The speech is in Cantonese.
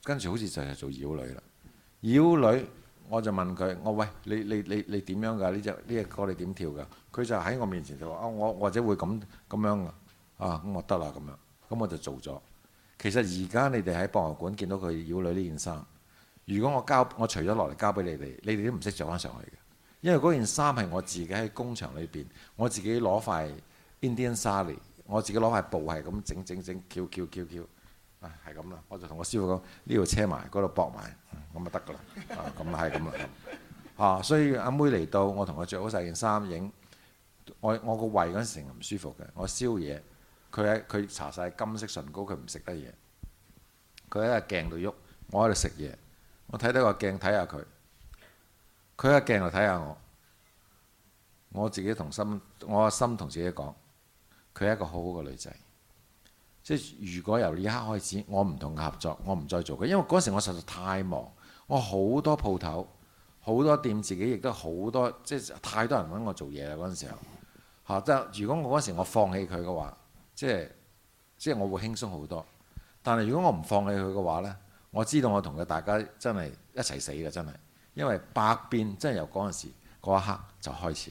跟住好似就係做妖女啦。妖女我就問佢：我喂你點樣㗎？呢隻歌你點跳㗎？佢就喺我面前就話：我或者會咁樣㗎。咁我得啦咁樣，咁我就做咗。其實而家你哋喺博物館見到佢妖女呢件衫，如果我除咗落嚟交俾你哋都唔識着翻上去嘅，因為嗰件衫係我自己喺工場裏邊，我自己攞塊 Indian sari，我自己攞塊布係咁整，翹，係咁啦。我就同我師傅講：呢度車埋，嗰度駁埋，咁就得㗎啦。咁係咁啦。所以阿妹嚟到，我同佢着好晒件衫影。我個胃嗰陣時唔舒服嘅，我燒嘢。佢搽晒金色唇膏，佢唔食得嘢。佢喺個鏡度喐，我喺度食嘢。我睇睇個鏡睇下佢，佢喺鏡度睇下我。我個心同自己講，佢係一個好好嘅女仔。即係如果由呢一刻開始，我唔同佢合作，我唔再做佢，因為嗰時我實在太忙，我好多鋪頭，好多店，自己亦都好多，即係太多人揾我做嘢啦嗰陣時候。即係如果我嗰時我放棄佢嘅話，即係我會輕鬆好多。但係如果我唔放棄佢嘅話呢，我知道我同佢大家真係一齊死嘅真係，因為百變真係由嗰陣時嗰一刻就開始。